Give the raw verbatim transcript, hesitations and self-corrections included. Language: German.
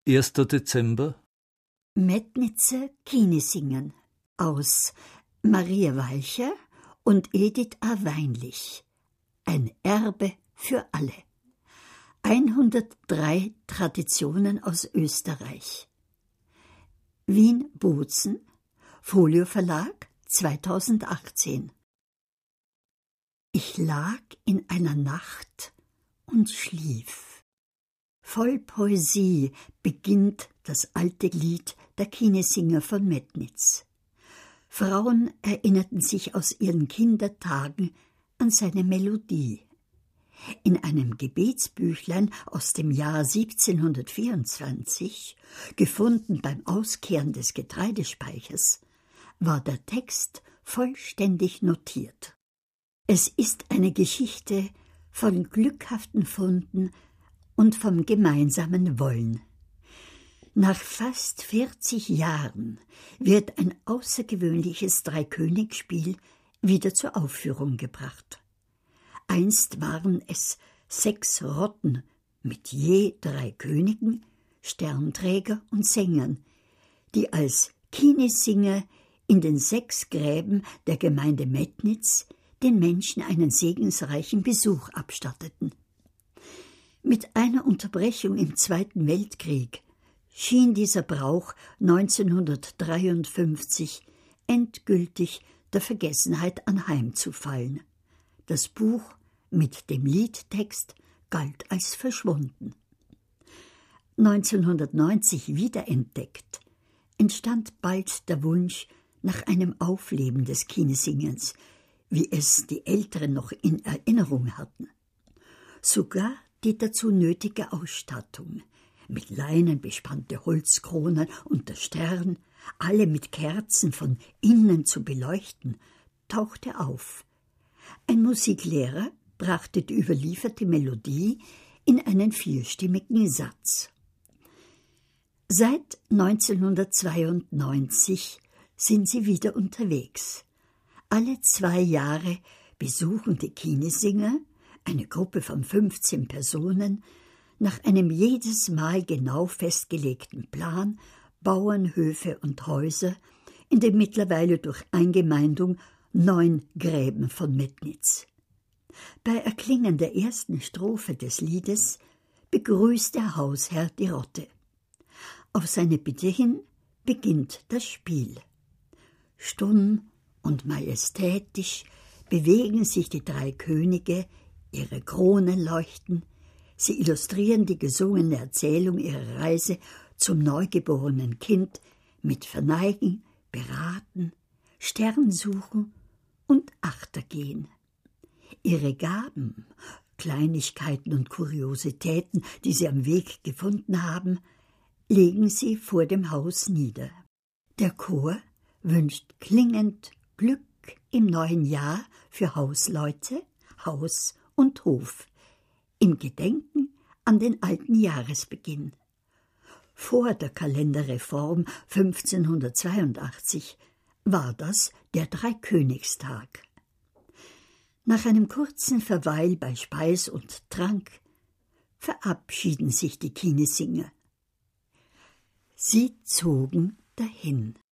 erster Dezember. Metnitzer Kinesingen aus Maria Walcher und Edith A. Weinlich. Ein Erbe für alle. hundertdrei Traditionen aus Österreich. Wien-Bozen, Folio Verlag, zweitausendachtzehn. Ich lag in einer Nacht und schlief. Voll Poesie beginnt das alte Lied der Kinesinger von Metnitz. Frauen erinnerten sich aus ihren Kindertagen an seine Melodie. In einem Gebetsbüchlein aus dem Jahr siebzehnhundertvierundzwanzig, gefunden beim Auskehren des Getreidespeichers, war der Text vollständig notiert. Es ist eine Geschichte von glückhaften Funden und vom gemeinsamen Wollen. Nach fast vierzig Jahren wird ein außergewöhnliches Dreikönigsspiel wieder zur Aufführung gebracht. Einst waren es sechs Rotten mit je drei Königen, Sternträger und Sängern, die als Kinesinger in den sechs Gräben der Gemeinde Metnitz den Menschen einen segensreichen Besuch abstatteten. Mit einer Unterbrechung im Zweiten Weltkrieg schien dieser Brauch neunzehnhundertdreiundfünfzig endgültig der Vergessenheit anheimzufallen. Das Buch mit dem Liedtext galt als verschwunden. neunzehnhundertneunzig wiederentdeckt, entstand bald der Wunsch nach einem Aufleben des Kinesingens, wie es die Älteren noch in Erinnerung hatten. Sogar die dazu nötige Ausstattung, mit Leinen bespannte Holzkronen und der Stern, alle mit Kerzen von innen zu beleuchten, tauchte auf. Ein Musiklehrer brachte die überlieferte Melodie in einen vierstimmigen Satz. Seit neunzehnhundertzweiundneunzig sind sie wieder unterwegs. Alle zwei Jahre besuchen die Kinesinger, eine Gruppe von fünfzehn Personen, nach einem jedes Mal genau festgelegten Plan Bauernhöfe und Häuser in den mittlerweile durch Eingemeindung neun Gräben von Metnitz. Bei Erklingen der ersten Strophe des Liedes begrüßt der Hausherr die Rotte. Auf seine Bitte hin beginnt das Spiel. Stumm und majestätisch bewegen sich die drei Könige, ihre Kronen leuchten, sie illustrieren die gesungene Erzählung ihrer Reise zum neugeborenen Kind mit Verneigen, Beraten, Sternsuchen und Achtergehen. Ihre Gaben, Kleinigkeiten und Kuriositäten, die sie am Weg gefunden haben, legen sie vor dem Haus nieder. Der Chor wünscht klingend Glück im neuen Jahr für Hausleute, Haus und Hof, im Gedenken an den alten Jahresbeginn. Vor der Kalenderreform fünfzehnhundertzweiundachtzig war das der Dreikönigstag. Nach einem kurzen Verweil bei Speis und Trank verabschieden sich die Kinesinger. Sie zogen dahin.